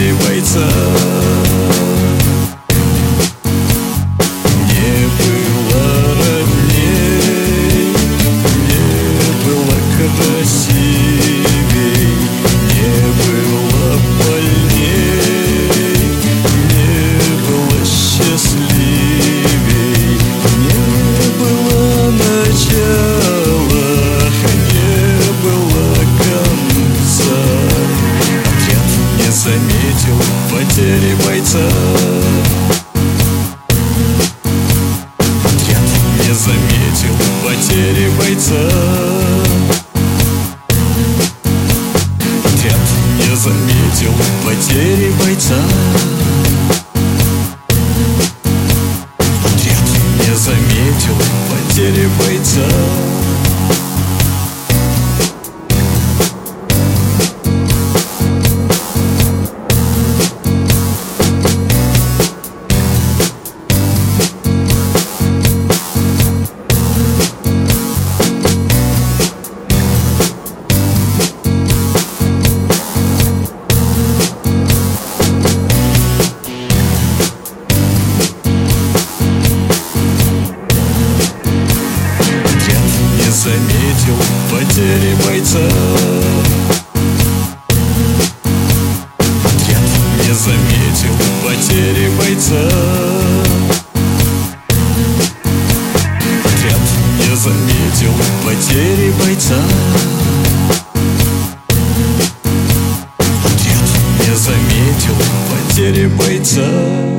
потери бойца. Не было родней, не было красивей, не было больней, не было счастливей, не было начала, не было конца. Отряд не заметил потери бойца. Отряд не заметил потери бойца. Отряд не заметил потери бойца. Отряд не заметил потери бойца. Заметил потери бойца. Отряд не заметил потери бойца. Отряд не заметил потери бойца. Отряд не заметил потери бойца.